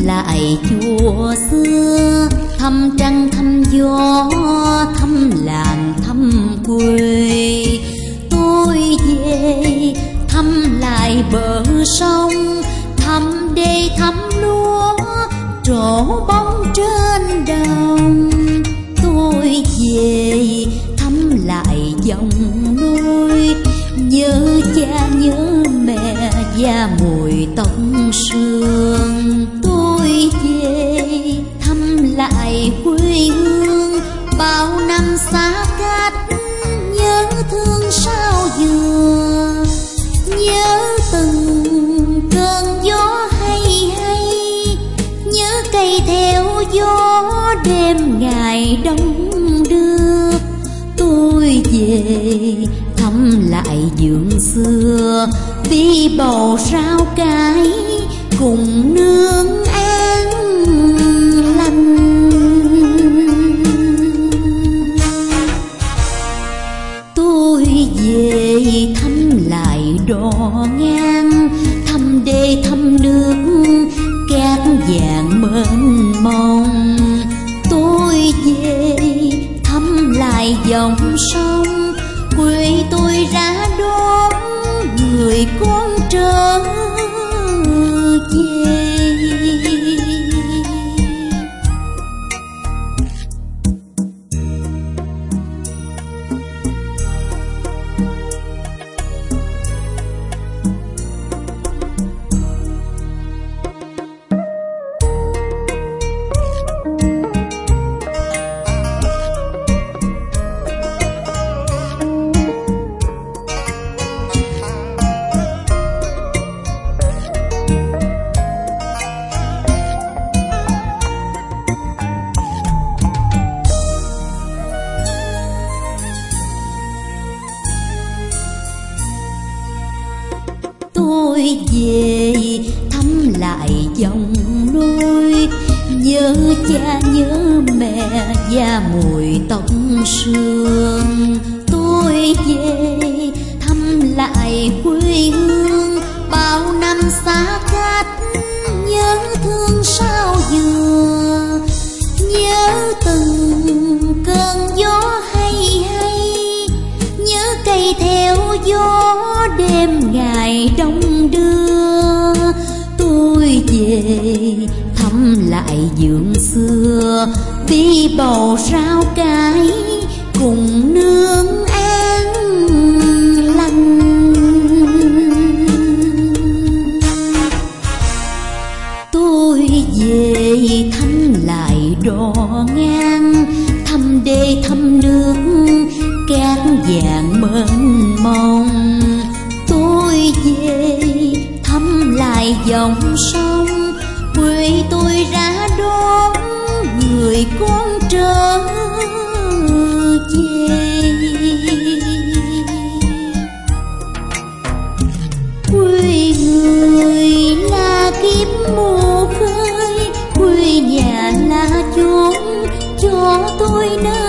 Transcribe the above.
lại chùa xưa, thăm trăng thăm gió, thăm làng thăm quê. Tôi về thăm lại bờ sông, thăm đê thăm lúa trổ bóng trên đồng. Tôi về thăm lại dòng núi, nhớ cha nhớ mẹ và mùi tóc sương. Tôi về thăm lại quê hương, bao năm xa cách nhớ thương sao vừa. Nhớ từng cơn gió hay hay, nhớ cây theo gió đêm ngày đông đưa. Tôi về thăm lại vườn xưa, bí bầu rau cải cùng nương an lành. Tôi về thăm lại đò ngang, thăm đê thăm nước cát vàng mênh mông. Tôi về thăm lại dòng sông, quê tôi ra đón người con trở về. Tôi về thăm lại dòng núi, nhớ cha nhớ mẹ và mùi tóc sương. Tôi về thăm lại quê hương, bao năm xa cách nhớ thương sao vừa. Nhớ từng cơn gió hay hay, nhớ cây theo gió đêm ngày đông đưa. Tôi về thăm lại vườn xưa, bí bầu rau cải cùng nương an lành. Tôi về thăm lại đò ngang, thăm đê thăm nước cát vàng mênh mông. Tôi về thăm lại dòng sông, quê tôi ra đón người con trở về. Quê người là kiếp mù khơi, quê nhà là chốn cho tôi nơi